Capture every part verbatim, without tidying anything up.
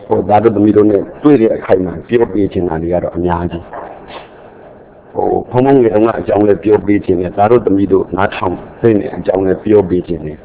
ဟိုဒါတို့သမီးတို့နဲ့တွေ့တဲ့အခိုက်မှာပြောပေးချင်တာတွေကတော့အများကြီးဟိုဖုံဖုံငယ်ကအကြောင်းလေးပြောပေးခြင်းနဲ့ဒါတို့သမီးတို့နားထောင်သိတဲ့အကြောင်းလေးပြောပေးခြင်းနဲ့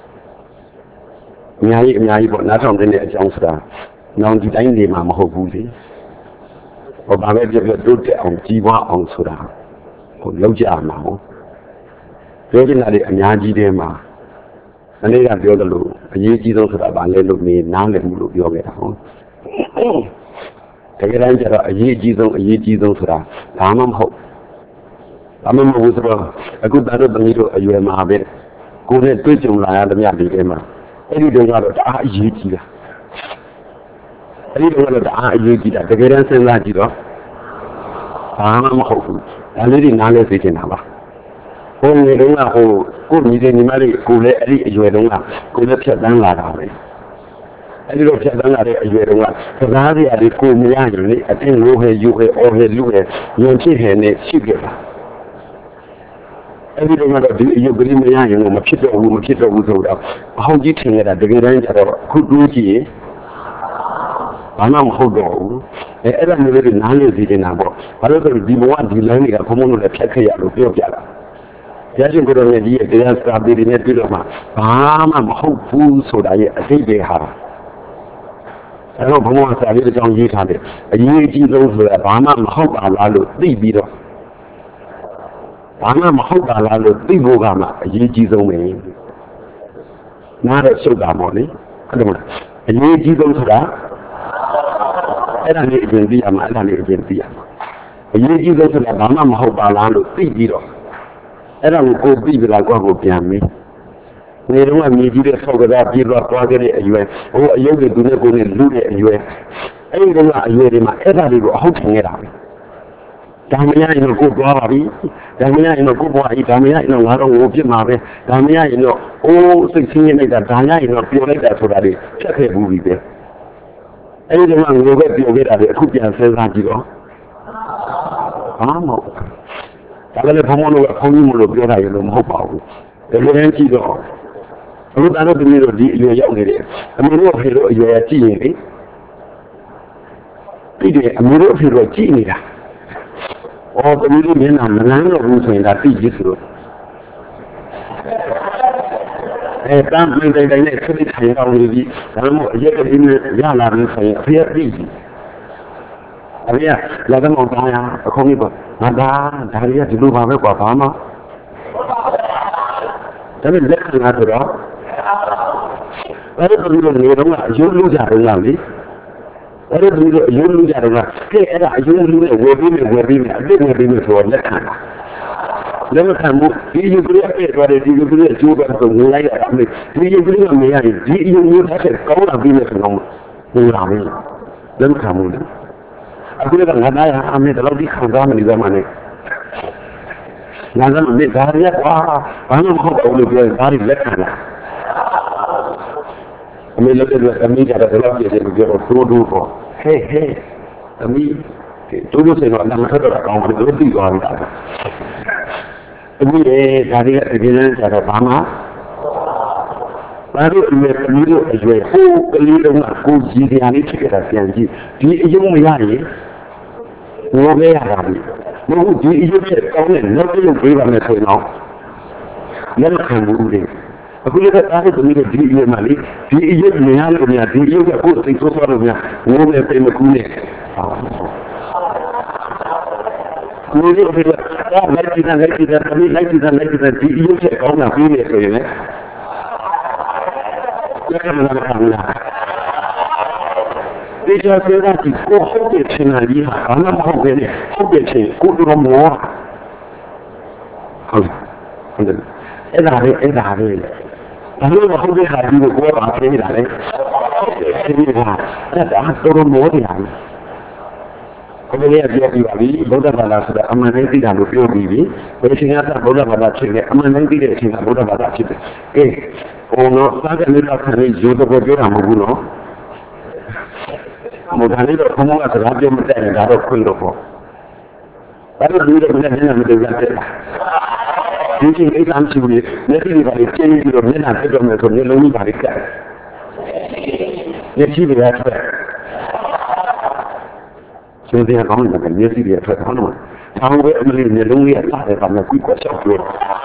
အများကြီးအများကြီးပေါ့နားထောင်တဲ့အကြောင်းဆိုတာနောင်ဒီတိုင်းနေမှာမဟုတ်ဘူးလေဟိုဘာပဲပြောပြောတိုးတက်အောင်ကြီးပွားအောင်ဆိုတာဟိုလောက်ကြမှာဟုတ်ပြောချင်တာတွေအများကြီးတည်းမှာအနည်းကပြောသလိုအရေးကြီးဆုံးဆိုတာဘာလဲလို့နေနားလည်မှုလို့ပြောခဲ့တာဟုတ်တကယ်တမ်းကျတော့အရေးကြီးဆုံးအရေးကြီးဆုံးဆိုတာဘာမှမဟုတ်ဘာမှမဟုတ်ဆိုတော့အခုတတို့သမီးတို့အရွယ်မှာပဲကိုယ်နဲ့တွေ့ကြုံလာရသမျှဒီထဲမှာအဲ့ဒီတုန်းကတော့တအားအရေးကြီးတာအဲ့ဒီတုန်းကတော့တအားအရေးကြီးတာတကယ်တမ်းစဉ်းစားကြည့်တော့ဘာမှမဟုတ်ဘူးဒါလေးတွေနားလဲသိချင်တာပါဟိုငယ်တုန်းကဟိုကိုညီတဲ့ညီမလေးကိုလည်းအဲ့ဒီအရွယ်တုန်းကကိုလည်းဖြတ်တန်းလာတာပဲအဲ့ဒီလိုဖြတ်တန်းလာတဲ့အရွယ်တုန်းကစကားတွေအလေးကိုမရရင်လေအတင်းလို့ဟဲယူဟဲအော်ဟဲလူဟဲညင်ဖြစ်ဟဲနဲ့ရှိခဲ့တာအဲ့ဒီတော့ကတော့ဒီအယုတ်ကလေးမရရင်မဖြစ်တော့ဘူးမဖြစ်တော့ဘူးဆိုတော့အဟောင်းကြီးထင်ရတာတကယ်တမ်းကျတော့ခုတိုးကြည့်ဘာမှမဟုတ်တော့ဘူးအဲအဲ့ဒါမျိုးလေးနားလည်သိနေတာပေါ့ဘာလို့လဲဆိုဒီဘဝဒီလမ်းတွေကဘုံဘုံတို့လည်းဖြတ်ခဲ့ရလို့ပြောပြတာရရှင်ကိုယ်တော်မြတ်ကြီးရဲ့တရားစကားတွေနဲ့တွေ့တော့မှဘာမှမဟုတ်ဘူးဆိုတာရဲ့အသိပဲဟာအဲ့တော့ဘုံဘုံစာလေးတစ်ကြောင်းရေးထားတယ်အရေးကြီးဆုံးဆိုတာဘာမှမဟုတ်ပါလားလို့သိပြီးတော့ဘာမှမဟုတ်ပါလားလို့သိဖို့ကမှအရေးကြီးဆုံးပဲနားတော့ရှုပ်တာပေါ့လေအဲ့ဒါမှအရေးကြီးဆုံးဆိုတာအဲ့ဒါလေးအရင်သိရမှာအဲ့ဒါလေးအရင်သိရမှာအရေးကြီးဆုံးဆိုတာဘာမှမဟုတ်ပါလားလို့သိပြီးတော့အဲ့ဒါကိုကိုပြီးပြလာကွာကိုပြန်မေးနေတော့မြေကြီးတဲ့ဆောက်ကစားပြေးတော့သွားခဲ့တဲ့အရွယ်ဟိုအယုတ်တွေသူနဲ့ကိုယ်နဲ့လူတဲ့အရွယ်အဲ့ဒီကအရွယ်တွေမှာအဲ့ဒါတွေကိုအဟုတ်ထင်နေတာပဲဒါမရရင်တော့ကိုသွားပါပြီဒါမရရင်တော့ကိုဘွားကြီးဒါမရရင်တော့ငါတော့ငိုပြစ်မှာပဲဒါမရရင်တော့အိုးစိတ်ဆင်းရဲနေတာဒါရရင်တော့ပျော်လိုက်တာဆိုတာတွေဖြတ်ခဲ့ဘူးပြီပဲအဲ့ဒီကငိုပဲပျော်ခဲ့တာတွေအခုပြန်စဉ်းစားကြည့်တော့ဘာမှမဟုတ်ဒါလည်းဘုံဘုံတို့ကခေါင်းကြီးမလို့ပြောတာရလို့မဟုတ်ပါဘူးဒီလိုရင်းကြည့်တော့အခုတန်းတို့ပြည်တို့ဒီအရွယ်ရောက်နေတယ်အမေတို့အဖေတို့အရွယ်ကြည့်ရင်လေပြီးတယ်အမေတို့အဖေတို့ကြည့်နေတာအော်တမီးတို့မျက်နှာမလန်းတော့ဘူးဆိုရင်ဒါသိကြည့်ဆိုတော့အဲတမ်းပြည်တိုင်းတိုင်းနဲ့ခရစ်ထိုင်အောင်လို့ဒီဒါမှမဟုတ်အရက်ကလေးနဲ့ရလာလို့ဆိုရင်အဖေသိကြည့်အဖေကလာတော့မောင်သားရအခုကြီးပေါ့ငါဒါဒါရီကဒီလိုပါပဲကွာဘာမှဒါပေမဲ့လက်ခံရတော့အဲ့ဒါဒီလိုနေတော့အယုံလို့ကြတော့လားလေအဲ့ဒါဒီလိုအယုံလို့ကြတော့ကဲအဲ့ဒါအယုံလို့နဲ့ဝယ်ပြီးနဲ့ဝယ်ပြီးနဲ့အပြည့်ဝယ်ပြီးနဲ့ဆိုတော့လက်ခံတာလက်ခံမှုဒီယူကရိန်းအပြည့်သွားတယ်ဒီယူကရိန်းအကျိုးကတော့ငြိုင်းရတာမေဒီယူကရိန်းကမရရင်ဒီအယုံမျိုးတစ်ချက်ကောင်းလာပြီးနဲ့ဆိုတော့ငြိုင်းလာမယ်လက်ခံမှုလေအခုကငါသားရအမေတော့ဒီခံစားမနေသမှနဲ့ငါကမေဒါရကွာဘာမှမဟုတ်ဘူးလို့ပြောရင်ဒါတွေလက်ခံတာအမေလည်းအမေကြတော့တော့ပြည့်တယ်ပြောတော့တိုးတိုးပေါ့ဟဲ့ဟဲ့အမေတိုးတိုးစင်တော့လည်းမထတော့ကောင်းတယ်လို့ပြီးသွားတာအမေလည်းဒါတွေကတကယ်တမ်းကျတော့ဘာမှဘာလို့အမေကလေးတို့အရွယ်ဟိုးကလေးတုန်းကကိုကြီးစရာလေးဖြစ်ခဲ့တာပြန်ကြည့်ဒီအယုံမရရင်ငိုခဲ့ရတာပြီမဟုတ်ဒီအယုံရဲ့ကောင်းတဲ့နောက်တစ်ရုပ်ပေးပါမယ်ဆိုရင်တော့လက်ခံမှုတွေအခုလည်းအားထုတ်နေတဲ့ဒီအယုံမှလေဒီအယုံမြင်ရလို့များဒီအယုံကကိုယ်သိဆိုးသွားလို့များငိုမယ်ပြင်မကူးနဲ့ကိုယ်တို့ကလည်းလိုက်ကြည့်တယ်လိုက်ကြည့်တယ်လိုက်ကြည့်တယ်လိုက်ကြည့်တယ်ဒီအယုံရဲ့ကောင်းတာပြီးနေဆိုရင်လည်းလက်ခံလာတာဒီကြောင့်ဆိုတာဒီကိုဟုတ်တဲ့ချင်တာကြီးဟာဘာမှမဟုတ်ပဲဟုတ်တဲ့ချင်ကိုတို့မောဟုတ်ဟုတ်တယ်အဲ့ဒါလေးအဲ့ဒါလေးဘာလို့မဟုတ်တဲ့ဟာဒီကိုကိုပါနေတာလဲဒီကအဲ့ဒါတော့မောတယ်ဟာဘယ်လိုလဲပြောပြပါလိဗုဒ္ဓဘာသာဆိုတာအမှန်တည်းသိတာလို့ပြောပြီးပြီဘယ်ချိန်ကဗုဒ္ဓဘာသာဖြစ်လဲအမှန်တည်းသိတဲ့အချိန်ကဗုဒ္ဓဘာသာဖြစ်တယ်ကဲဟိုတော့သာကလေးတော့ခရီးရိုးတော့ပြောတာမဟုတ်ဘူးနော်မဟုတ်တယ်တော့ဘုံကစကားပြောမတတ်ရင်ဒါတော့ခွင့်တော့ပေါ့ဘာလို့ဒီလိုနဲ့နေမတည်ရတဲ့ဒီချိန်အိတ်မ်းရှိဘူးလေလက်ရှိတွေကလည်းကျင်းပြီးတော့မျက်နှာပြတ်တော့မယ်ဆိုမျက်လုံးကြီးပါလိမ့်ကဲမျက်စိတွေကထွက်ကျွန်တော်ကောင်းတယ်မျက်စိတွေထွက်သွားတော့ဆောင်းပဲအမလေးမျိုးလုံးလေးကစားတယ်ကမှကွိကွက်ချောက်ပြော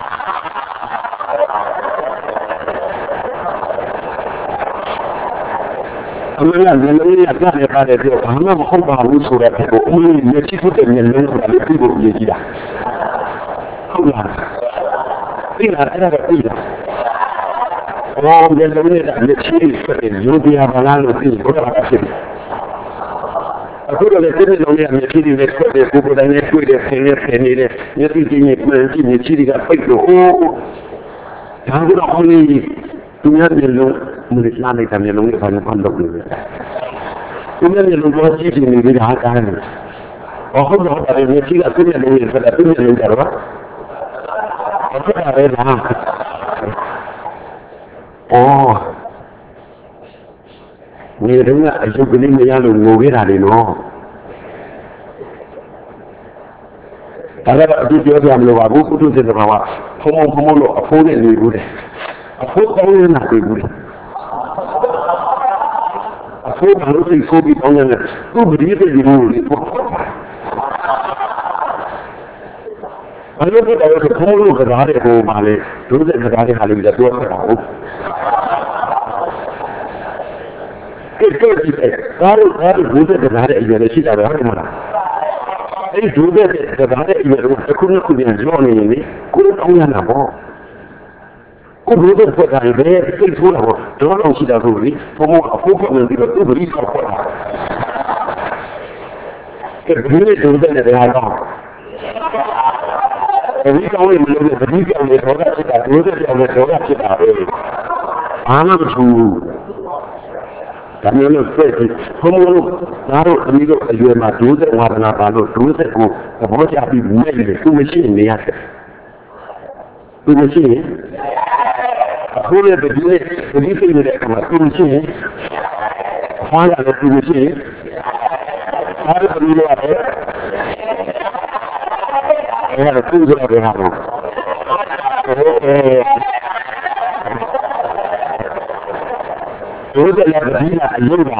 အမလေးမျိုးလုံးလေးကစားတယ်ပါတယ်ပြောဘာမှမဟုတ်ပါဘူးဆိုတော့ကိုအမလေးမျက်စိထွက်တဲ့မျိုးလုံးဆိုတာလည်းပြီးဖို့ရည်ကြီးတာဟုတ်လားပြီးလားအဲ့ဒါကပြီးလားဘောမျိုးလုံးလေးကမျက်စိထွက်တဲ့ရိုးပြပါလားလို့ပြီးဘုရားကဖြစ်တယ်အခုတော့လည်းဒီလိုမျိုးမျက်စိတွေနဲ့ထွက်တဲ့ကိုယ်တိုင်နဲ့တွေ့တဲ့ဆင်းရဲဆင်းနေတဲ့မျက်စိကြီးနဲ့မှန်ကြည့်မျက်စိတွေကပိတ်လို့ဟိုးဒါကတော့ဟိုလေးသူများမျက်လုံးမလို့လာနေတဲ့မျက်လုံးတွေဘာလို့ဖန်လုပ်နေလဲသူများမျက်လုံးတော့ကြည့်ကြည့်နေကြတာကားတယ်ဘာဟုတ်တော့ဒါမျက်စိကသူ့မျက်လုံးတွေဆိုတာသူ့မျက်လုံးကြတော့ဘာဖြစ်တာလဲလားအော်နေတော့အရုပ်ကလေးမရလို့ငိုခဲ့တာလေနော်ဒါကတော့အတူပြောပြမလို့ပါဘူးကုထုစေတဘာဝဖုံဖုံဖုံလို့အဖိုးနဲ့နေဘူးတယ်အဖိုးကောင်းနေတာတွေ့ဘူးတယ်အဖိုးဘာလို့စိတ်ဆိုးပြီးကောင်းနေလဲသူ့ပရိသေတွေလို့လေဘာလို့လဲတော့ဖုံလို့ကစားတဲ့ဟိုပါလေဒုစက်ကစားတဲ့ဟာလေးလည်းပြောပြတာဟုတ်ကဲကဲဒီကားလို့ကားလို့ဒုစက်ကစားတဲ့အရွယ်လေးရှိတာပဲဟုတ်မလားအဲ့ဒီဒုစက်ကစားတဲ့အရွယ်ကိုတစ်ခုနှစ်ခုပြန်ကြောနေရင်လေကိုယ်တောင်းရတာပေါ့ကိုယ်ဒုစက်ဖွဲ့တာလေစိတ်ဆိုးတာပေါ့တော့တော့ရှိတာဆိုလေဘုံအဖိုးကလည်းဒီလိုသူ့ပရိသတ်ခေါ်တာကဲဒီနေ့ဒုစက်နဲ့တရားတော့ဒီကောင်းလေးမလို့ဒီကောင်းလေးတော့ဖြစ်တာဒုစက်ကြောင့်လည်းတော့ဖြစ်တာပဲအားမထူးဒါမျိုးလို့ဆက်ပြီးဘုံဘုံသားတို့အမိတို့အရွယ်မှာဒုစက်ဝါဒနာပါလို့ဒုစက်ကိုသဘောကျပြီးမဲ့လေသူမရှိနေရတယ်သူမရှိရင်အခုလည်းဒီနေ့ဒီစိတ်နဲ့ကမှသူမရှိရင်ဟောရတယ်သူမရှိရင်အားရပြီးတော့အဲ့ဒါသူကြရတယ်ဟာတော့ဒုစက်လည်းဒီကအယုဒ္ဓ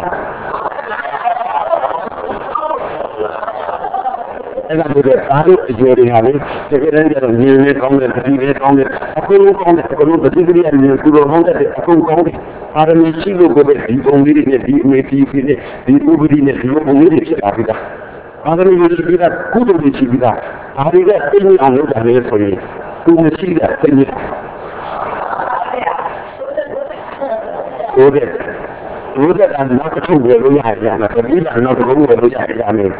အဲ့ဒါမျိုးအားလုံးအကျိုးတွေဟာလေတကယ်တမ်းကျတော့ညီနေကောင်းတယ်တတိလေးကောင်းတယ်အခုလုံးကောင်းတယ်အခုလုံးတတိကလေးအမြင်သူတော်ဟောင်းတဲ့အခုကောင်းတယ်အားလုံးရှိလို့ကိုပဲဒီပုံလေးတွေနဲ့ဒီအမေတီးဖြစ်နေဒီဥပဒေနဲ့ဒီလိုပုံလေးတွေဖြစ်လာပြီလားအားလုံးဒီလိုကကုသိုလ်တွေရှိပြီလားအားတွေကသိနေအောင်လုပ်တာလေဆိုရင်သူမရှိတာသိနေဟုတ်တယ်ဘုရားကနောက်တစ်ခုဝယ်လို့ရတယ်။ဒါပြီးတော့နောက်တစ်ခုဝယ်လို့ရတယ်။အမေ။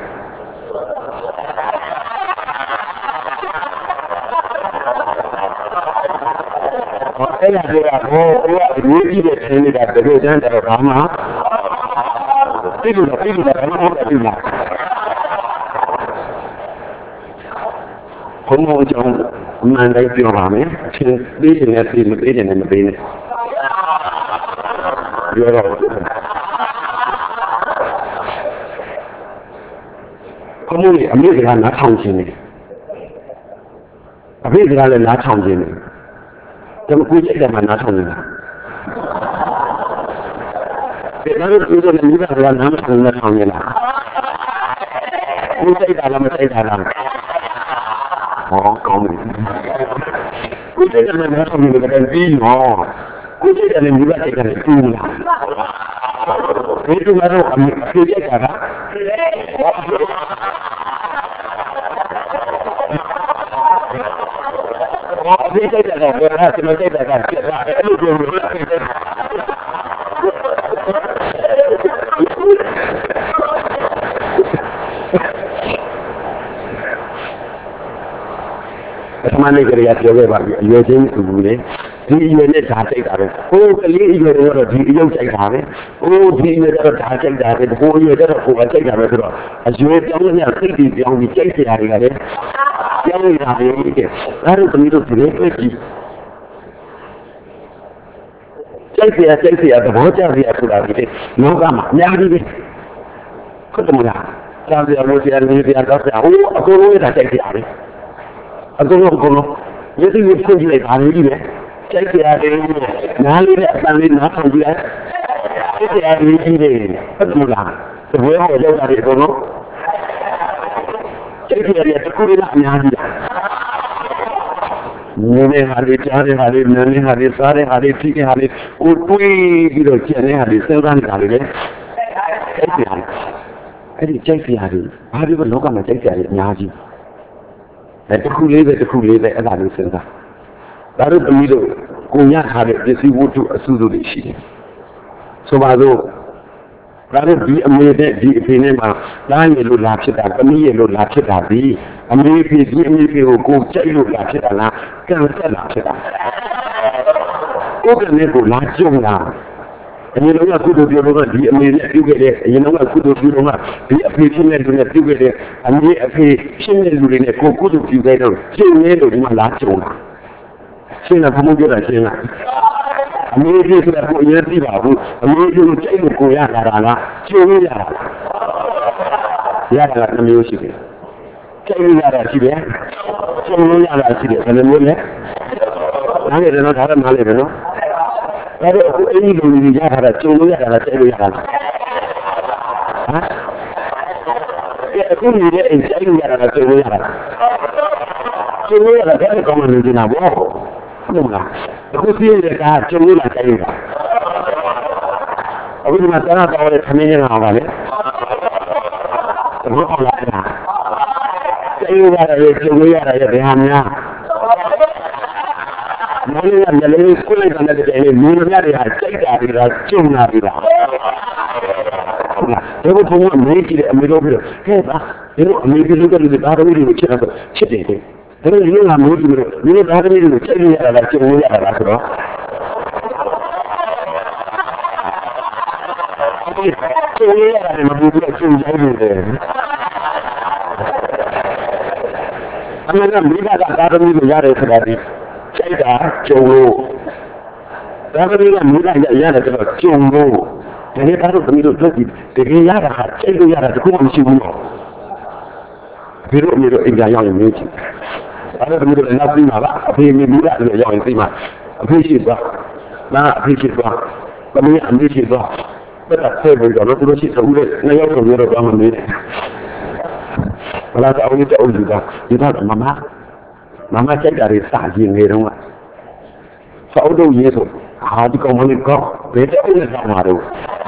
ဟောအဲ့ဒါကဟိုဘုရားအရေးကြီးတဲ့ဆင်းနေတာတကယ်တမ်းတော့ဘာမှသိလို့သိလို့ဘာမှမဟုတ်ဘူးလား။ဘုံဘုံကြောင့်မှန်တယ်ပြောပါမယ်။အချင်းသေးတယ်နဲ့သေးမသေးတယ်နဲ့မသေးနဲ့။ပြောတော့ဘုံဘုံကြီးအမေကနားထောင်ခြင်းနေအဖေကလည်းနားထောင်ခြင်းနေကျွန်တော်ကိုကြိုက်တယ်မှနားထောင်နေတာဒီလိုမျိုးဆိုရင်မိဘကနားမထောင်နဲ့ထောင်နေလားကိုကြိုက်တာလားမကြိုက်တာလားဟောကောင်းပြီကိုကြိုက်တယ်နားထောင်နေတယ်ပြီးနော်ကိုကြိုက်တယ်မိဘကြိုက်တယ်တူလားဒီလိုမျိုးအမေကြိုက်တာကဘာဖြစ်ကြတာလဲဘယ်ဟာစမကြတာကအဲ့လိုပြောလို့အမှန်လေးကြရပြောခဲ့ပါပြီအရွယ်ချင်းသူဘူးလေဒီအရွယ်နဲ့ဓာတ်ကြိုက်တာပဲဟိုကလေးအရွယ်တော့ဒီအယုတ်ကြိုက်တာပဲဟိုဒီအရွယ်တော့ဓာတ်ကြိုက်တာပဲဟိုအရွယ်တော့ကိုယ်ကကြိုက်တာပဲဆိုတော့အရွယ်ပြောင်းနေစိတ်တွေပြောင်းပြီးကြိုက်စရာတွေကလည်းပြောင်းနေတာပဲအဲ့ဒါသမီးတို့ဒီလိုပဲကြည့်ကြိုက်စရာကြိုက်စရာသဘောကျစရာဆိုတာဒီလောကမှာအများကြီးပဲဟုတ်တယ်မလားကြောက်စရာလို့စရာနေစရာတော့စရာဟိုအကုန်လုံးဒါကြိုက်စရာပဲအကုန်လုံးအကုန်လုံးရည်ရည်ဖွင့်ကြည့်လိုက်ပါလေကြီးပဲကြိုက်စရာတွေနားလေးနဲ့အပန်းလေးနားထောင်ကြည့်လိုက်ကြိုက်စရာတွေကြီးတယ်ဟုတ်တယ်မလားသဘောဟောရောက်တာဒီအကုန်လုံး Hãy subscribe cho kênh Ghiền Mì Gõ để không bỏ lỡ những video hấp dẫn ဘယ်ဟောရောက်တာဒီအကုန်လုံးစိတ်တွေရတခုလေးကအများကြီးလားနည်းနည်းဟာလေးကြားတဲ့ဟာလေးနည်းနည်းဟာလေးစားတဲ့ဟာလေးထိတဲ့ဟာလေးကိုတွေးပြီးတော့ကျန်တဲ့ဟာလေးစဉ်းစားနေတာလေးလေအဲ့ဒီဟာအဲ့ဒီကြိုက်စရာတွေဘာလို့လောကမှာကြိုက်စရာတွေအများကြီးအဲတခုလေးပဲတခုလေးပဲအဲ့ဒါလေးစဉ်းစားဒါတို့သမီးတို့ကိုရထားတဲ့ပစ္စည်းဝတ္ထုအစုစုတွေရှိတယ်ဆိုပါစို့ဒါတို့ဒီအမေနဲ့ဒီအဖေနဲ့မှာလားရလို့လာဖြစ်တာသမီးရလို့လာဖြစ်တာဒီအမေဖေဒီအမေဖေကိုကိုကြိုက်လို့လာဖြစ်တာလားကံဆက်လာဖြစ်တာကိုယ်ကနေကိုလာကြုံတာအရင်တော့ကုသိုလ်ပြုလို့ကဒီအမေနဲ့ပြုခဲ့တဲ့အရင်တော့ကုသိုလ်ပြုလို့ကဒီအဖေဖြစ်တဲ့လူနဲ့ပြုခဲ့တဲ့အမေအဖေဖြစ်တဲ့လူတွေနဲ့ကိုကုသိုလ်ပြုခဲ့တော့ကျင့်နေလို့ဒီမှာလာကြုံတာရှင်းတာဘုံပြောတာရှင်းလားအမေကြီးဆိုတာကိုအရင်သိပါဘူးအမေကြီးကိုကြိုက်လို့ကိုရလာတာလားကျုံရတာရတာကနှမျိုးရှိတယ်ကြိုက်ရတာရှိတယ်ကျုံရတာရှိတယ်ဘယ်လိုမျိုးလဲနားရတော့ဒါကနားလေပဲနော်အဲ့တော့အခုအဲ့ဒီလူတွေရတာကျုံလို့ရတာလားကြိုက်လို့ရတာလားဟမ်အခုနေတဲ့အကြိုက်လို့ရတာလားကျုံလို့ရတာလားကျုံလို့ရတာကလည်းကောင်းတယ်နေတာဘောဟုတ်လားအခုသိရတဲ့ကားကျုံလို့လာကြိုက်တာအခုဒီမှာတန်းတော်တဲ့ခမင်းနေတာပါလေဘယ်လိုလဲကျုံလို့ရတယ်ကျုံလို့ရတယ်ဘယ်ဟာများမင်းကလည်းလည်းကိုယ်လည်းလည်းတည်းလူများတွေဟာစိတ်ဓာတ်တွေကကျုံလာပြီလားဟုတ်လားဒီဘုံကအမေကြီးတဲ့အမေတို့ပြောဟဲ့ပါဒီလိုအမေကြီးတို့ကလည်းဒါတော်ကြီးကိုချစ်တာဆိုချစ်တယ်တဲ့ဒါလို့ဒီကမေးကြည့်လို့ဒီလိုဒါတော်ကြီးကိုချစ်ရတာလားကျုံရတာလားဆိုတော့ကျုံရရတယ်မဘူးကကျုံကြိုက်နေတယ်အမေကမိဘကဒါတော်ကြီးကိုရတယ်ဆိုတာဒီကြိုက်တာကျုံလို့ဒါကလေးကမိလိုက်ရရတယ်ဆိုတော့ကျုံလို့ဒီနေ့ဒါတို့သမီးတို့တွေ့ပြီးတကယ်ရတာဟာကြိုက်လို့ရတာတခုမှမရှိဘူးတော့ဒီလိုမျိုးအင်္ဂါရောက်ရင်မင်းကြည့်အဲ့ဒါသမီးတို့လည်းနောက်ပြီးမှာပါအဖေမိမိကလည်းရောက်ရင်သိမှာအဖေရှိသွားနာအဖေရှိသွားသမီးအမေရှိသွားဘယ်တော့ဆက်ပြီးတော့တို့ရှိသူလည်းနှစ်ယောက်တော့မျိုးတော့မနေနဲ့ဘလာတော့အုပ်တော့ယူတာဒီတော့မမမမကြိုက်တာတွေစရင်နေတော့ဆောက်တော့ရေးဆိုဟာဒီကောင်မလေးကောဘယ်တော့လဲဆောင်မှာတော့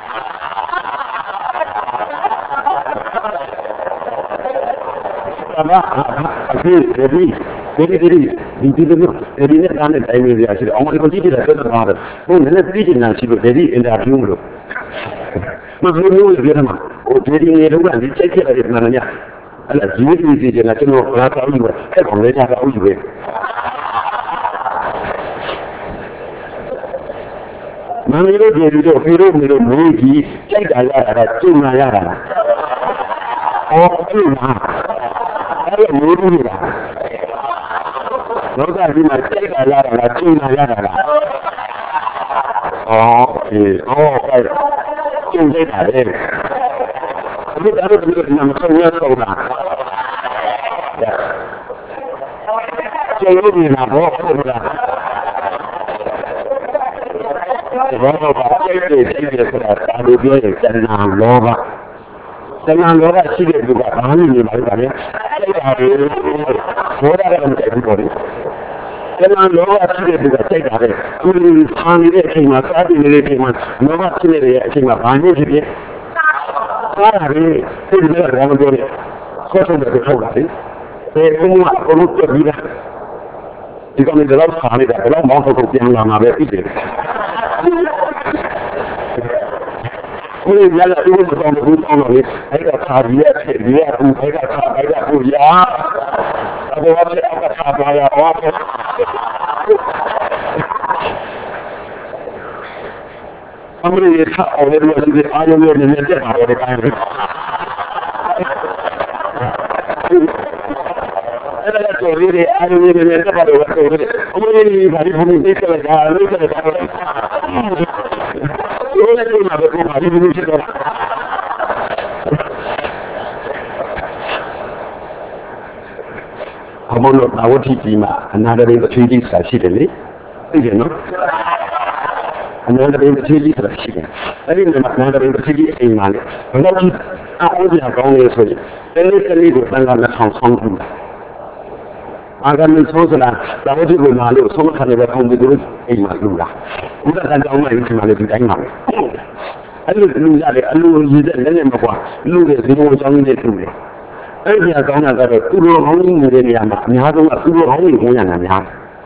အမအဖေဒီဒီဒီဒီဒီဒီဒီဒီနဲ့တိုင်းတိုင်းနေရရှိတယ်အောင်ဒီကိုကြည့်တယ်ဆက်သွားတယ်ဘုန်းနဲ့ပြည်ချင်တာရှိလို့ဒီအင်တာဗျူးလို့မလို့လို့ပြောမှာဟိုဒီနေတော့ကဒီစိတ်ဖြစ်တယ်နားညာအဲ့ဒါဒီဒီဒီကကျွန်တော်ဘာသာလို့အဲ့ကောင်လေးကအောက်ယူပဲမင်းတို့ဒီလိုတော့ဖေတို့မျိုးတို့မျိုးကြီးကြိုက်တာရတာကျုံလာရတာလားအော်ကျုံလာအဲ့ဒါမျိုးကြီးလားလောကကြီးမှာကြိုက်တာရတာလားကျုံလာရတာလားအော်အေးအော်အဲ့ဒါကျုံကြိုက်တာလေဒီဒါတော့ဒီမှာမဆုံးရတော့လားကျုံလို့နေတာဘောဟုတ်လားဘောတော့ပါစိတ်တွေစိတ်တွေဆိုတာဒါလိုပြောရင်တဏှာလောဘတဏှာလောဘရှိတဲ့လူကဘာလို့နေမှာလဲစိတ်ဓာတ်တွေဘောဓာတ်ကမတည့်ဘူးပေါ့လေတဏှာလောဘရှိတဲ့လူကစိတ်ဓာတ်တွေအခုဒီဆာနေတဲ့အချိန်မှာစားနေတဲ့အချိန်မှာလောဘဖြစ်နေတဲ့အချိန်မှာဘာလို့ဖြစ်ဖြစ်စားရတယ်စိတ်တွေကဘာလို့ပြောလဲဆော့ဆုံးတယ်ထုတ်လာတယ်အဲဘုံကဘုံတို့ပြီးတာဒီကောင်တွေတော့ဆာနေတာတော့မောင်းထုတ်ထုတ်ပြန်လာမှာပဲဖြစ်တယ်ဘယ်ရလာဦးတော့မဟုတ်တော့လေအဲ့ဒါခါရရဲ့ဒီရဘူးအဲ့ဒါခါအဲ့ဒါကိုရာအဲ့ဒါလည်းအခါခါပါရပါအမရီရထားအောင်လည်းဒီအာရုံနဲ့နေတဲ့ပါတော့တိုင်းအဲ့ဒါကတော်ရည်အာရုံနဲ့နေတဲ့ပါတော့တော်ရည်အမရီဘာလို့ဘုံသိတယ်ကြာလို့တယ်ဘာလို့ဒီလိုနေမှာပဲဘာလို့ဒီလိုဖြစ်တော့အမလို့အဝတိကြီးမှာအနာတရင်တစ်ချီကြီးစာရှိတယ်လေသိတယ်နော်အနာတရင်တစ်ချီကြီးစာရှိတယ်အဲ့ဒီမှာအနာတရင်တစ်ချီကြီးအိမ်မှာလေဘယ်လိုအော်စရာကောင်းနေဆိုရင်တနေ့တနေ့ကိုတန်ခါနှစ်ထောင်ဆောင်ဘူးအာဂမဆိုးစလားတာဝတိကိုလာလို့ဆုံးခါနေပဲပုံပြီးတို့အိမ်မှာလူလားဘုရားကကြောင်းလိုက်ဒီမှာလေဒီတိုင်းပါပဲအဲ့လိုလူရတယ်အလူရည်တဲ့လည်းလည်းမကွာလူတွေဒီလိုကြောင်းနေတူတယ်အဲ့ဒီအကောင်းတာကတော့သူတို့ဟောင်းကြီးနေတဲ့နေရာမှာအများဆုံးကသူတို့ဟောင်းကြီးကိုရတာများ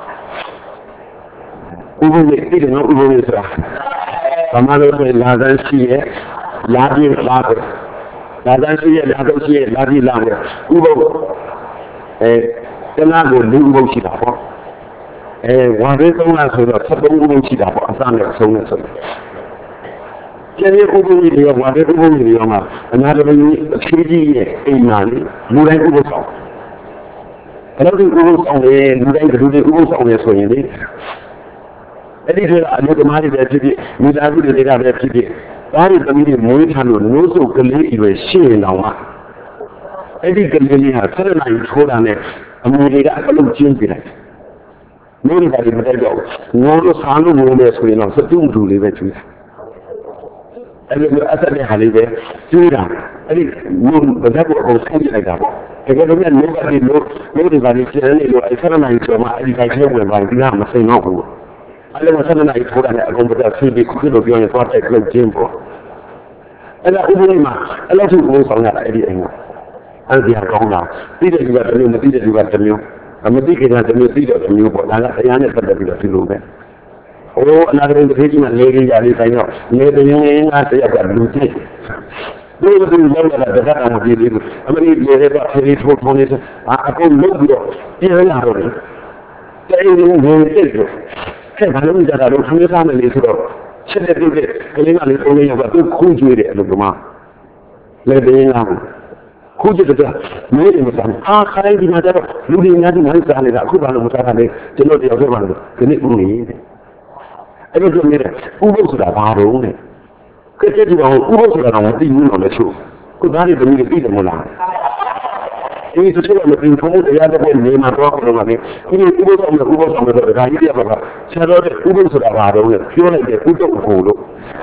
ဥပ္ပဒေပြည်တော်ဥပ္ပဒေဆိုတာဗမာလိုဆိုလာသန်းရှိရဲ့လာပြည့်လာပဲလာသန်းရှိရဲ့လာတော့ရှိရဲ့လာပြည့်လာပဲဥပ္ပဒေအဲတလားကိုလူဥပ္ပဒေရှိတာပေါ့အဲဝါရေးသုံးလားဆိုတော့ဆက်သုံးဥပ္ပဒေရှိတာပေါ့အစနဲ့အဆုံးနဲ့ဆိုတော့ကျန်တဲ့ဥပ္ပဒေတွေဝါရေးဥပ္ပဒေတွေမှာအများတော်ကြီးအချီးကြီးရဲ့အိမ်မှာလေလူတိုင်းဥပ္ပဒေဆောင်ဘယ်လိုဒီဥပ္ပဒေဆောင်လဲလူတိုင်းဘယ်လိုဒီဥပ္ပဒေဆောင်လဲဆိုရင်လေအဲ့ဒီကအမျိုးသမားတွေပဲဖြစ်ဖြစ်မိသားစုတွေကပဲဖြစ်ဖြစ်ဒါတွေသမီးတွေမွေးထားလို့မျိုးစုကလေးတွေရှင်းနေတော့ကအဲ့ဒီကလေးလေးဟာဆက်နိုင်ထိုးတာနဲ့အမျိုးတွေကအလုံးကျင်းပြလိုက်မျိုးတွေကလည်းမတိုက်တော့ဘူးငိုလို့ဆာလို့ငိုမယ်ဆိုရင်တော့စတုမတူလေးပဲကျွေးအဲ့လိုမျိုးအဆက်နဲ့ဟာလေးပဲကျွေးတာအဲ့ဒီမျိုးဘာသာကိုအကုန်ဆင်းပြလိုက်တာပေါ့တကယ်လို့မျိုးကလေးလို့မျိုးတွေကလည်းကျင်းနေလို့အဲ့ဆက်နိုင်ဆိုမှအဲ့ဒီတိုင်းထဲဝင်သွားပြီးတော့မစိန်တော့ဘူးအဲ့လိုဆက်နိုင်ထိုးတာနဲ့အကုန်ပြတ်ဆင်းပြီးခုလိုပြောရင်သွားတိုက်လို့ကျင်းပေါ့အဲ့ဒါဥပဒေမှာအဲ့လိုသူ့ကိုဆောင်ရတာအဲ့ဒီအိမ်ကအဲ့ဒီအကောင်းလားသိတဲ့လူကတစ်မျိုးမသိတဲ့လူကတစ်မျိုးအမသိခင်ကတစ်မျိုးသိတော့တစ်မျိုးပေါ့ဒါကတရားနဲ့ပတ်သက်ပြီးတော့ဒီလိုပဲဟိုအနာဂတ်တစ်ခေတ်ကြီးမှာနေကြရလေးတိုင်းတော့နေတရင်ငါတယောက်ကလူသိတို့တို့လောက်လာတဲ့ကံမပြေဘူးအမေကြီးရေတော့ဖေးထိုးထုံးနေအကုန်လုံးပြီးတော့ပြင်ရတော့တယ်တဲ့ရင်ငယ်တဲ့လို့အဲ့ဘာလို့ကြတာတော့ခင်းစားမယ်လေဆိုတော့ချက်တဲ့ပြည့်ကလေးကလေးသုံးလေးယောက်ကသူ့ခုကျွေးတယ်အဲ့လိုကမှလေတရင်ကခုကျတဲ့မျိုးတွေမစားအားခိုင်းဒီမှာတော့လူတွေများကြီးမစားနေတာအခုဘာလို့မစားတာလဲကျွန်တော်တယောက်တည်းပါလို့ဒီနေ့ဦးနေတဲ့အဲ့လိုဆိုနေတယ်ဥပုသ်ဆိုတာဘာတော့လဲကဲကြည့်ကြည့်တော့ဥပုသ်ဆိုတာတော့မသိဘူးလို့လည်းဆိုခုသားတွေတမီးတွေသိတယ်မလားဒီစချိုးကမပြင်ဖို့တရားတဲ့နေမှာတော့ကတော့လည်းဒီဥပုသ်ဆောင်တဲ့ဥပုသ်ဆောင်တဲ့ဒါကြီးပြပါကဆရာတော်တဲ့ဥပုသ်ဆိုတာဘာတော့လဲပြောလိုက်တဲ့ဥပုသ်ကိုလို့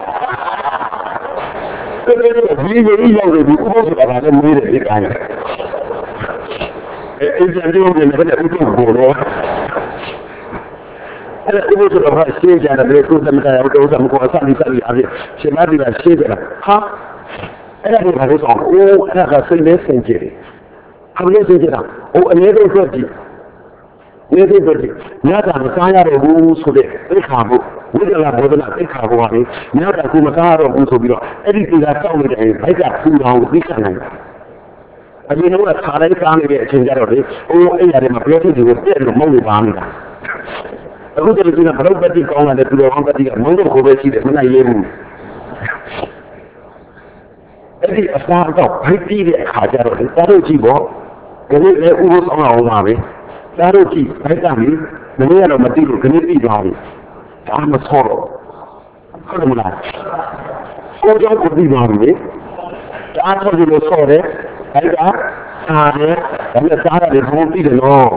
ဒီလိုကြီးရောက်တယ်ဒီဥပုသ်ဆိုတာလည်းမေးတယ်ဒီတိုင်းအဲအဲ့ဒီလိုမျိုးနဲ့ဥပုသ်ကိုလို့အဲ့ဒါဥပုသ်ဆိုတာဘာရှင်းကြတယ်လေကိုယ်သမတာရောက်တော့သမကိုအစလိစလိအားဖြင့်ရှင်မတိကရှင်းကြတာဟာအဲ့ဒါကိုဘာလို့ဆောင်အိုးအဲ့ဒါကစိတ်လေးစင်ကြယ်အမလေးစင်ကြတာအိုးအနည်းဆုံးဆိုကြည့်နေသေးတယ်ညတာမစားရတော့ဘူးဆိုတဲ့သိခါဖို့ဝိဒလာဘောဒနာသိခါဖို့ဟာလေညတာကူမစားရတော့ဘူးဆိုပြီးတော့အဲ့ဒီကိစ္စတောက်နေတယ်ဘိုက်ကပူအောင်သိခံနိုင်တာအရင်ကခါတိုင်းစားနေတဲ့အချိန်ကျတော့လေအိုးအဲ့ရတယ်မှာပြောဖြစ်ဒီကိုပြည့်လို့မဟုတ်လို့ပါနေတာအခုတည်းကဘရုပ်ပတိကောင်းလာတဲ့သူတော်ကောင်းပတိကမုန်းတော့ကိုပဲရှိတယ်မနိုင်ရေးဘူးအဲ့ဒီအစားတော့ဘိုက်ပြီးတဲ့အခါကျတော့လေတားလို့ကြည့်ပေါ့ဒီနေ့လည်းဥပ္ပဆောင်အောင်ပါပဲတားလို့ကြည့်ဘိုက်ကမင်းမင်းကတော့မသိလို့ခဏပြီးသွားပြီဒါမှဆောတော့ဟုတ်မလားကိုကြောင့်ပြီးသွားပြီတားတော့ဒီလိုဆောတယ်ဘိုက်ကစားတယ်ဒါနဲ့စားရတယ်ဘုံပြီးတယ်နော်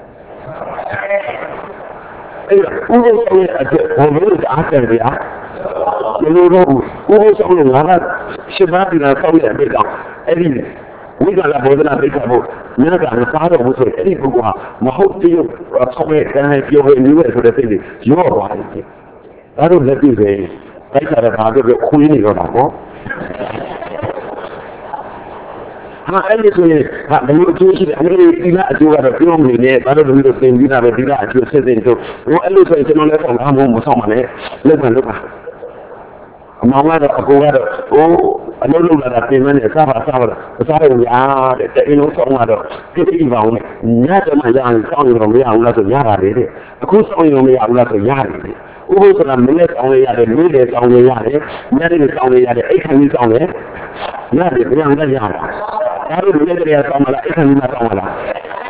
အဲ့ဒါဥပ္ပဆောင်ရဲ့အတွက်ဘုံလို့အားတယ်ဗျာမလို့တော့ဥပ္ပဆောင်ကငါကရှင်းပါပြီလားဆောက်ရတဲ့ကောင်အဲ့ဒီဝိဇ္ဇာကဘောဓနာသိက္ခာဖို့ညကလည်းစားတော့ဘူးဆိုအဲ့ဒီပုဂ္ဂိုလ်ကမဟုတ်တရုပ်ဆောက်ရတဲ့ဟန်ပြောရနေရဆိုတဲ့စိတ်တွေရော့သွားတယ်ဒါတော့လက်ပြပဲသိက္ခာတော့ဘာလို့ခွေးနေတော့တာပေါ့ဟာအဲ့ဒီဆိုရင်ဟာဘယ်လိုအကျိုးရှိလဲအဲ့ဒီဒီလားအကျိုးကတော့ပြောမနေနဲ့ဘာလို့လဲသင်ပြီးတာပဲဒီလားအကျိုးစစ်စစ်တို့ဟိုအဲ့လိုဆိုရင်ကျွန်တော်လည်းဆောင်တာမဟုတ်မဆောင်ပါနဲ့လောက်ပါလောက်ပါအမောင်ကတော့အကိုကတော့ဟိုအလုပ်လုပ်လာတာပြင်မနေအစားပါအစားပါအစားရုံရတဲ့တဲ့အင်းလုံးဆောင်တော့ပြည့်ပါအောင်နဲ့ညတော့မှရအောင်စောင့်ရတော့မရဘူးလားဆိုရတာလေတဲ့အခုစောင့်ရတော့မရဘူးလားဆိုရတယ်လေဥပ္ပဆိုတာမင်းနဲ့ဆောင်ရရတယ်လူတွေဆောင်ရရတယ်ညတွေဆောင်ရရတယ်အိတ်ခံကြီးဆောင်ရရတယ်ဘယ်အောင်လဲရတာဒါတို့လူတွေကဆောင်မလားအိတ်ခံကြီးမဆောင်မလား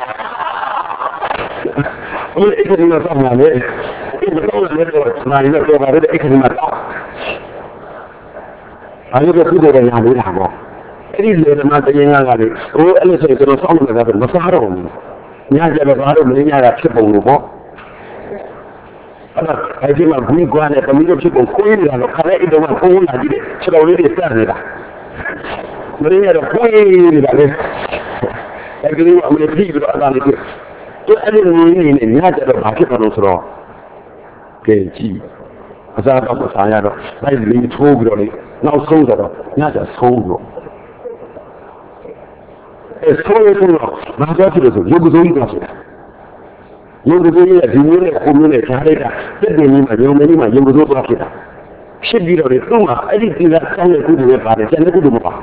ဟိုအိတ်ခံကြီးမဆောင်မလားလေဒီတော့လည်းတော့နိုင်တော့တော့ပါတယ်အိတ်ခံကြီးမဆောင်အဲ့ဒီကုသိုလ်ရရလေးတာပေါ့အဲ့ဒီလေဓမ္မတရားကလည်းဟိုအဲ့လိုဆိုရင်ကျွန်တော်စောင့်နေတာကမစားတော့ဘူးညကျတော့ဘာလို့မင်းညကဖြစ်ပုံလို့ပေါ့အဲ့ဒါအဲ့ဒီမှာဘူးကွာနဲ့တမီးတို့ဖြစ်ပုံကိုင်းနေတာတော့ခါလေးအဲ့တော့ကိုင်းလာကြည့်တယ်ခြေတော်လေးတွေစက်နေတာ Many had a queen about it. Everything I'm going to leave it about it. So I didn't mean in the other market on us all. Okay, gee. As I got the fire, I didn't talk on it. Now, so that not a soul. A soul, my daughter is a little bit. You will be a community community that they need my young many my young people. Should be the Roma, I didn't that kind of good about it, and a good one.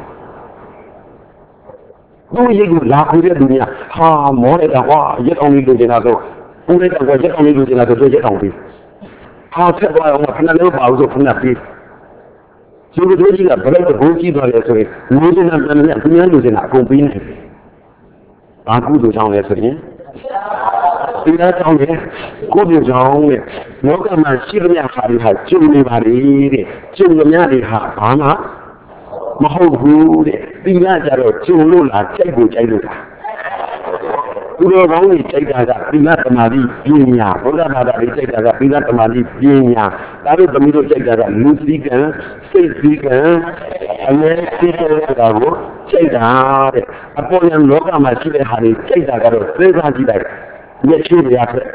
No, you laugh with the ha more than a yet only do another. Only that was yet only do another yet only. How tell I want to know about from that piece. You were doing a brother bookie by the way, losing and losing a convenience. I could do down yesterday. In that town, good is only. Look at my children had Jimmy Marie, Jimmy Mary Hana. My whole food, the latter of Chulula, Table Jaluka. You don't only take that Pilata Marie Pina, or that they take that Pilata Marie Pina. That is the middle take that Lucy, Saint Speaker, and then take that. Upon them, look at my children had a take that three hundred back. Yet you the after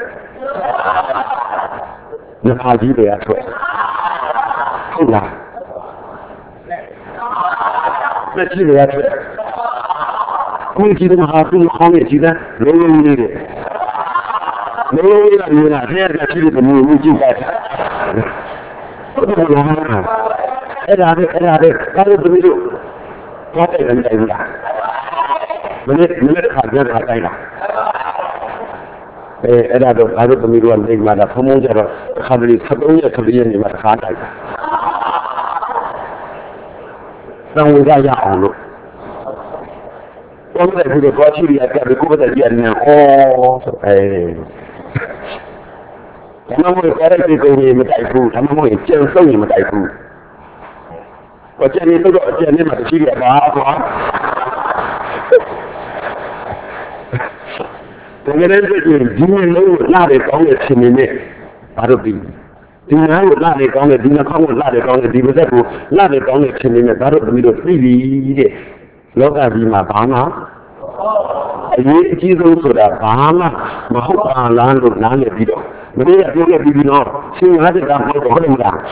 the party the after. Hold on. Let's see that. Who did not have to call it either? No one needed it. No one knew that. Here, that's the moon. We do that. And I did, and I did. That is the middle. What is it? Minute, minute, I get it. And I don't, I don't believe one thing, my promoter, Hadley, Sadonia, Korean, in my heart. Now we got young. One day we got you, I got to go to the end. Oh, hey. I'm not going to go in the typhoon. I'm not going to tell so in the typhoon. But then you got to tell him to see about the minute you know, not a gong is in the neck. I don't be. Do you know not a gong, do not come with not a gong, not a gong is in the neck. I don't be the three. Look at my Bama. I Jesus to that Bama, Mahopa land of Nana Bido. But they are doing a bidino. See, I had done for the down.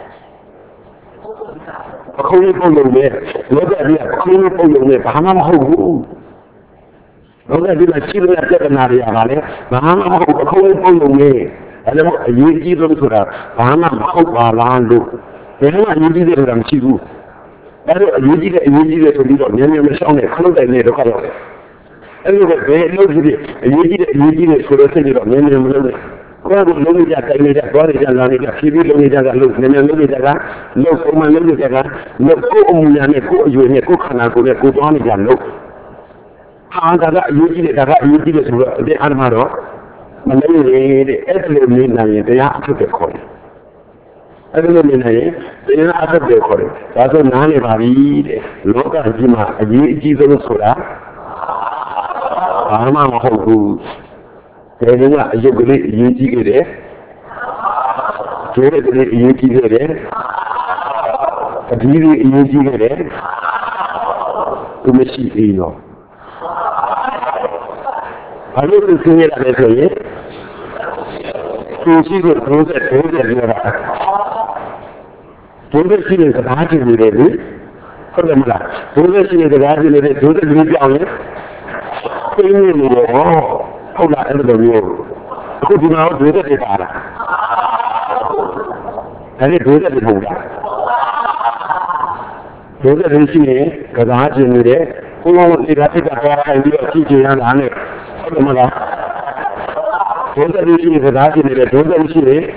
A cold for your way. Look at me, a cold for your way. Bahama Ho. Look at me, like children at Seminary, Bahama Ho, a cold for your way. I don't know, you Jesus to that Bahama Hopa land. They know I need it and she do. You did it, you did it to lead on your mission, a close and made a color. Everybody knows it. You did it, you did it for the city of Nene. God will know that I made a body and I made a civil only that I look, and I know that no woman knows that no cool and a cool, you and a cook and I could have put on it and look. How that you did it, you did it to the Armado. And then every midnight they are to the coin. Every midnight they are out of the coin. That's a nanny baby, local Jima, a Jesus Soda. I'm a whole. They are you believe you did it. You did it. A beauty you did it. To Messi, you know. I don't think it as a way. To see the process, process is a batch in the day. For the Mala, process is a batch in the day. Process is a batch. Hold on, end of the road. Who do not do that? And it do that in Honda. Do that in Chile, because I had in the day. Who wants to take a and do a teaching and on it? Do that in Chile, because I had in the day. Do that in Chile.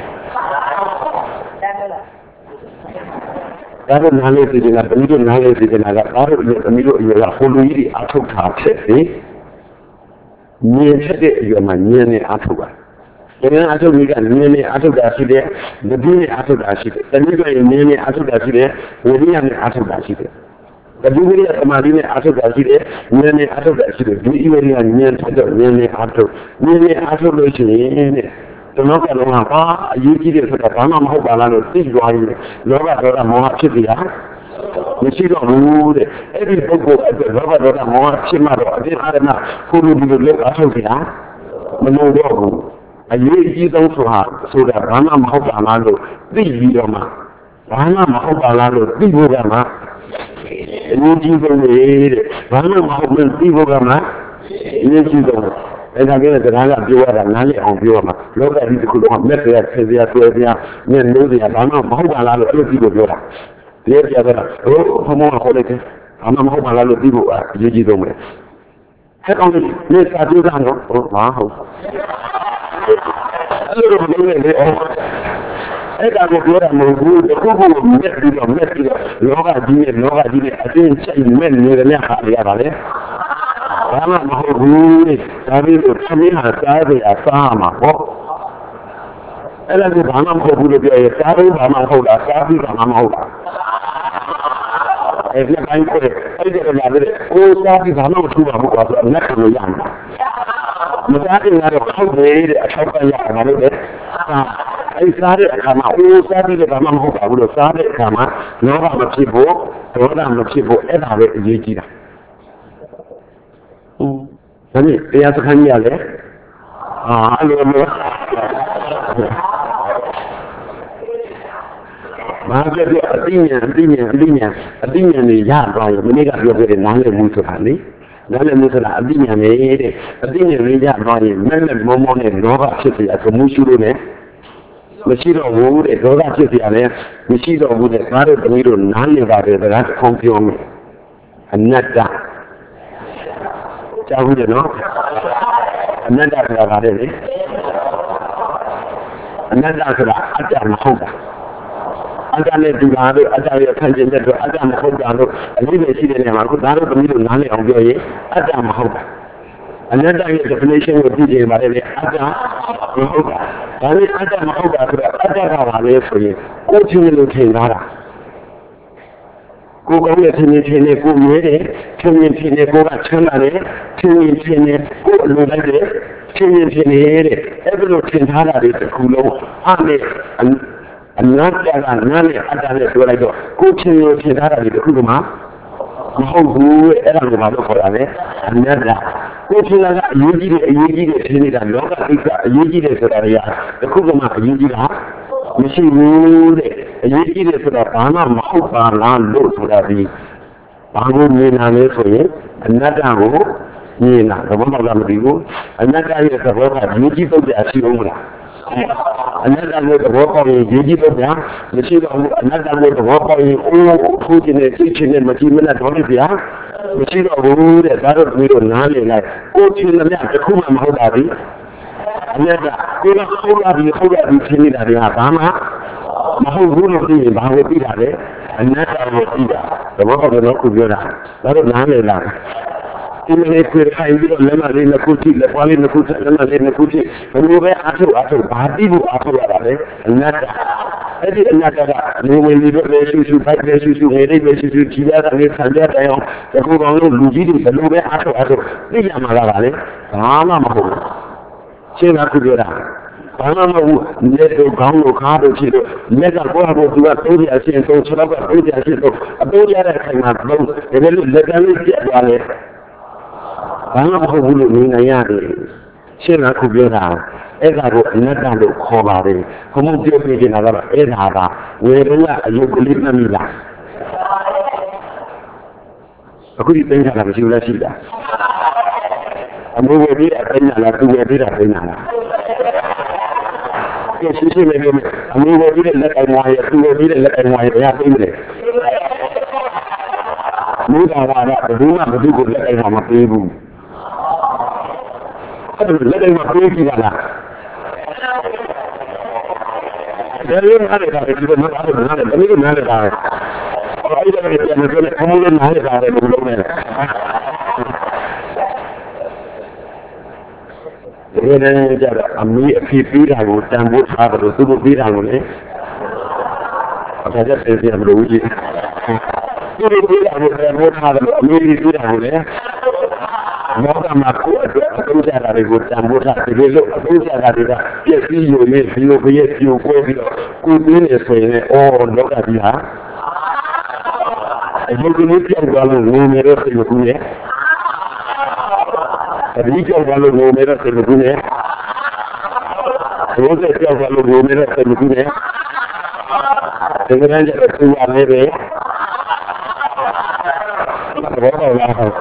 That is not a thing. I don't know how it is. I got a middle. You are following I took taxes. Near your money afterward. Then I told you that nearly after that, the beauty after that, and you got nearly after that, we have after that. The beauty of the marine after that, nearly after that, do you really near to nearly after, nearly after the the local one, you did it for the Panama Balano, six drawing, Loga Mohatia. မရှိတော့ဘူးတဲ့အဲ့ဒီပုဂ္ဂိုလ်အတွက်လောဘဒေါသမောဟဖြစ်မှတော့အတင်းအားနဲ့ကိုလိုဒီလိုလုပ်အားထုတ်ကြမလို့တော့ဘူးအရေးအကြီးဆုံးဆိုတာဆိုတာဘာမှမဟုတ်ပါလားလို့သိပြီးတော့မှဘာမှမဟုတ်ပါလားလို့သိဖို့ကမှအရေးကြီးဆုံးလေတဲ့ဘာမှမဟုတ်ဘူးသိဖို့ကမှအရေးကြီးဆုံးအဲ့ဒါကစကားကပြောရတာနားလည်အောင်ပြောရမှာလောကကြီးတစ်ခုလုံးကမက်ရဆယ်စရာဆွဲစရာမျက်နှိုးစရာဘာမှမဟုတ်ပါလားလို့အဲ့လိုကြည့်လို့ပြောတာဒီပြရတာဟိုဘုံဘုံခေါ်လိုက်တယ်ဘာမှမဟုတ်ပါလားလို့သိဖို့အရေးကြီးဆုံးပဲအဲ့ကောင်လေးနေစာပြောတာနော်ဟိုမဟုတ်အဲ့လိုမလုပ်နဲ့လေအဲ့ဒါကိုပြောတာမဟုတ်ဘူးတခုခုမြက်ပြီးတော့မြက်ပြီးတော့လောကကြီးနဲ့လောကကြီးနဲ့အတင်းချိတ်မဲ့နေတယ်လည်းဟာရပါလေဘာမှမဟုတ်ဘူးဒါပြီးတော့သမီးဟာစားရအစားမှာဟောအဲ့ဒါကဘာမှမဟုတ်ဘူးလို့ပြောရင်စားပြီးဘာမှမဟုတ်လားစားပြီးဘာမှမဟုတ်လားအဲ့ဒီတိုင်းကိုအဲ့ဒီကလာတယ်ကိုစားပြီးဘာမှမထူပါဘူးကွာဆိုတော့လက်ခံလို့ရမှာမစားခင်ကတော့ဟုတ်တယ်တဲ့အထောက်ကရမှာလို့လေအဲ့စားတဲ့အခါမှာအိုးစားပြီးတော့ဘာမှမဟုတ်ပါဘူးလို့စားတဲ့အခါမှာလောဘမဖြစ်ဖို့ဒေါသမဖြစ်ဖို့အဲ့ဒါပဲအရေးကြီးတာ။ဒါနဲ့တရားစခန်းကြီးရလေအာအဲ့လိုမျိုးဘာကြည့်အသိဉာဏ်အသိဉာဏ်အသိဉာဏ်အသိဉာဏ်တွေရသွားရင်မနေ့ကပြောခဲ့တဲ့နားလည်မှုဆိုတာလေနားလည်မှုဆိုတာအသိဉာဏ်ပဲတဲ့အသိဉာဏ်တွေရသွားရင်မဲ့မဲ့မောမောနဲ့လောဘဖြစ်စေအကမှုရှိလို့နဲ့မရှိတော့ဘူးတဲ့ဒေါသဖြစ်စေရတယ်မရှိတော့ဘူးတဲ့ဒါတို့တမီးတို့နားလည်ပါတယ်ဒါကခေါင်းပြောမယ်အနတ္တကြားဘူးတယ်နော်အနတ္တဆိုတာကလည်းလေအနတ္တဆိုတာအတ္တမဟုတ်တာအတ္တနဲ့ဒီပါလို့အတ္တရဲ့ခံကျင်တဲ့အတွက်အတ္တမဟုတ်တာလို့အလေးပဲရှိတဲ့နေရာမှာအခုဒါတို့တမီးတို့နားလည်အောင်ပြောရင်အတ္တမဟုတ်တာအနတ္တရဲ့ definition ကိုသိကြပါလေလေအတ္တမဟုတ်တာဒါနဲ့အတ္တမဟုတ်တာဆိုတော့အတ္တကပါလေဆိုရင်ကိုယ်ချင်းလို့ထင်တာကိုယ်ကောင်းတဲ့ထင်ထင်နဲ့ကိုယ်မြဲတယ်ထင်ထင်နဲ့ကိုယ်ကချမ်းသာတယ်ထင်ထင်နဲ့ကိုယ်လိုလိုက်တယ်ထင်ထင်နေတဲ့အဲ့လိုထင်ထားတာတွေတစ်ခုလုံးအဲ့နဲ့အနတ္တကနာနဲ့အတ္တနဲ့ပြောလိုက်တော့ကိုယ်ထင်ထင်ထားတာတွေတစ်ခုလုံးမှာမဟုတ်ဘူးအဲ့ဒါကိုဘာလို့ခေါ်တာလဲအနတ္တကိုယ်ထင်တာကအရေးကြီးတယ်အရေးကြီးတယ်ထင်နေတာလောကကိစ္စအရေးကြီးတယ်ဆိုတာတွေကတစ်ခုမှအရေးကြီးတာမရှိဘူးတဲ့အရေးကြီးတယ်ဆိုတော့ဘာမှမဟုတ်ပါလားလို့ဆိုတာဒီဘာကိုမြင်လာလဲဆိုရင်အနတ္တကိုမြင်လာသဘောပေါက်လားမသိဘူးအနတ္တရဲ့သဘောကရေးကြီးတော့တဲ့အရှိအောင်မလားအနတ္တကိုသဘောပေါက်ရင်ရေးကြီးတော့ဗျာမရှိတော့ဘူးအနတ္တကိုသဘောပေါက်ရင်အိုးထိုးခြင်းနဲ့သိခြင်းနဲ့မကြည့်မနဲ့တော့လို့ဗျာမရှိတော့ဘူးတဲ့ဒါတော့ဒီလိုနားလည်လိုက်ကိုယ်ချင်းလည်းတစ်ခုမှမဟုတ်တာဒီအနတ္တကိုယ်ကဟုတ်လားဒီဟုတ်လားဒီဖြစ်နေတာတွေကဘာမှမဟုတ်ဘူးလို့သိရင်ဘာကိုသိတာလဲအနတ္တကိုသိတာသဘောပေါက်တယ်နော်ခုပြောတာဒါတော့နားလည်လားဒီနေ့ကိုယ်ခိုင်ပြီးတော့လက်မလေးနှစ်ခုကြည့်လက်ပွားလေးနှစ်ခုလက်မလေးနှစ်ခုကြည့်ဘယ်လိုပဲအားထုတ်အားထုတ်ဘာတိဖို့အားထုတ်ရတာလဲအနတ္တအဲ့ဒီအနတ္တကနေဝင်ပြီးတော့လေရှုရှုဖိုက်လေရှုရှုနေလေးပဲရှုရှုကြည်ရတာလေးခံကြတဲ့အောင်ဒီကုကောင်လို့လူကြီးတွေဘယ်လိုပဲအားထုတ်အားထုတ်သိရမှာလားလေဘာမှမဟုတ်ဘူးရှင်းတာခုပြောတာဘာမှမဟုတ်ဘူးလက်တို့ခေါင်းတို့ခါတို့ဖြစ်လို့လက်ကကိုယ့်ဟာကိုယ်သူကတိုးပြအရှင်းဆုံးခြေထောက်ကတိုးပြအရှင်းဆုံးအတိုးရတဲ့အချိန်မှာတော့ဒီလိုလက်ကလေးပြတ်သွားတယ်ဘာမှမဟုတ်ဘူးလို့နေနိုင်ရတယ်ရှင်းတာခုပြောတာအဲ့ဒါကိုအနတ္တလို့ခေါ်ပါတယ်ဘုံဘုံပြောပြနေတာကတော့အဲ့ဒါကဝေဒနာအယုတ်ကလေးမှတ်မိလားအခုဒီသိနေတာမရှိဘူးလားရှိတာအမိုးဝေပြီးအသိညာလားသူဝေပြီးတာသိညာလားကဲရှိရှိလေးလေးအမိုးဝေပြီးတဲ့လက်အိမ်ဝါရဲ့သူဝေပြီးတဲ့လက်အိမ်ဝါရဲ့ဘယ်သိမလဲမူတာကဘယ်သူမှဘယ်သူကိုလက်အိမ်ဝါမပေးဘူးအဲ့ဒါလက်အိမ်ဝါပေးကြည့်တာလားဒါလည်းနားလည်းတာဒီလိုနားလည်းနားလည်းဒီလိုနားလည်းတာအဲ့ဒါလည်းပြန်ပြန်ပြန်အမှုလည်းနားလည်းတာလည်းဘယ်လိုလဲဒီနေ့ကျတော့အမီးအဖေပြီးတာကိုတန်ဖိုးထားတယ်လို့သူတို့ပြီးတာလို့လေအခါကျတဲ့ပြန်မလို့ကြီးသူတို့ပြီးတာကိုတန်ဖိုးထားတယ်လို့အမီးပြီးတာကိုလေမောကမှာကိုယ်အတွက်အကျိုးကြတာတွေကိုတန်ဖိုးထားတယ်လို့အကျိုးကြတာတွေကပြည့်စည်ယူနေပြီးတော့ပြည့်ပြိုကွဲပြီးတော့ကိုယ်ပြင်းနေဆိုရင်အော်လောကကြီးဟာရုပ်ကလေးပြောက်သွားလို့ငုံနေတဲ့စိတ်ကူးနဲ့အဒီပြောက်သွားလို့ငုံနေတဲ့စိတ်ကူးနဲ့ဘုရားပြောက်သွားလို့ငုံနေတဲ့စိတ်ကူးနဲ့ဒီကနေ့ကျတော့သူ့အနေနဲ့ဘောတော်လာဟုတ်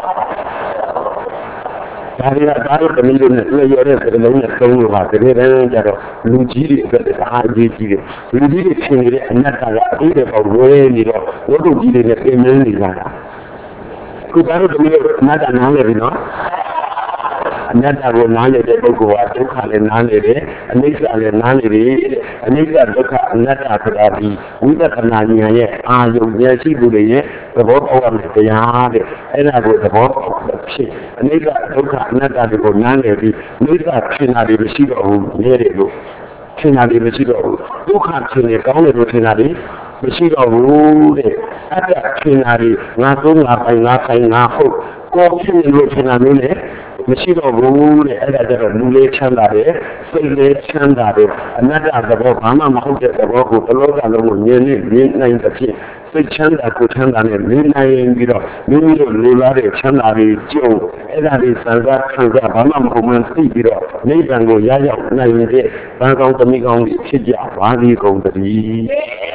ဒါရီကဒါတော့တမီးတို့နဲ့တွေ့ရတဲ့စကားလုံးနဲ့သုံးလို့ပါတကယ်တမ်းကျတော့လူကြီးတွေအတွက်အားအကြီးကြီးတယ်လူကြီးတွေရှင်နေတဲ့အနတ်ကအသေးတွေပေါ့ဝဲနေတော့ဝတ်တုကြီးတွေနဲ့ပြင်မင်းနေကြတာခုဒါတော့တမီးတို့အနတ်ကနားလေပြီနော်အနတ္တကိုနားလည်တဲ့ပုဂ္ဂိုလ်ကဒုက္ခလည်းနားလည်တယ်အနိစ္စလည်းနားလည်တယ်အနိစ္စဒုက္ခအနတ္တဆိုတာဒီဝိပဿနာဉာဏ်ရဲ့အာယုံဉာဏ်ရှိသူတွေရဲ့သဘောပေါက်ရမယ်တရားတဲ့အဲ့ဒါကိုသဘောပေါက်ဖြစ်အနိစ္စဒုက္ခအနတ္တတွေကိုနားလည်ပြီးအနိစ္စဖြစ်တာတွေမရှိတော့ဘူးမြဲတယ်လို့ထင်တာတွေမရှိတော့ဘူးဒုက္ခဖြစ်နေကောင်းတယ်လို့ထင်တာတွေမရှိတော့ဘူးတဲ့အတ္တထင်တာတွေငါသုံးငါပိုင်ငါဆိုင်ငါဟုတ်ကိုယ်ဖြစ်နေလို့ထင်တာမျိုးနဲ့မရှိတော့ဘူးတဲ့အဲ့ဒါကြတော့လူလေးချမ်းသာတယ်စိတ်လေးချမ်းသာတယ်အနတ္တသဘောဘာမှမဟုတ်တဲ့သဘောကိုဘလောကလုံးကိုမြင်နေမြင်နိုင်တဲ့ဖြင့်စိတ်ချမ်းသာကိုချမ်းသာနဲ့မြင်နိုင်ပြီးတော့မိမိတို့လူလားတဲ့ချမ်းသာတွေကြုံအဲ့ဒါတွေစံစားခံစားဘာမှမဟုတ်မှသိပြီးတော့နိဗ္ဗာန်ကိုရရောက်နိုင်တဲ့ဘာကောင်းသမီးကောင်းတွေဖြစ်ကြပါသည်ကုန်သတည်း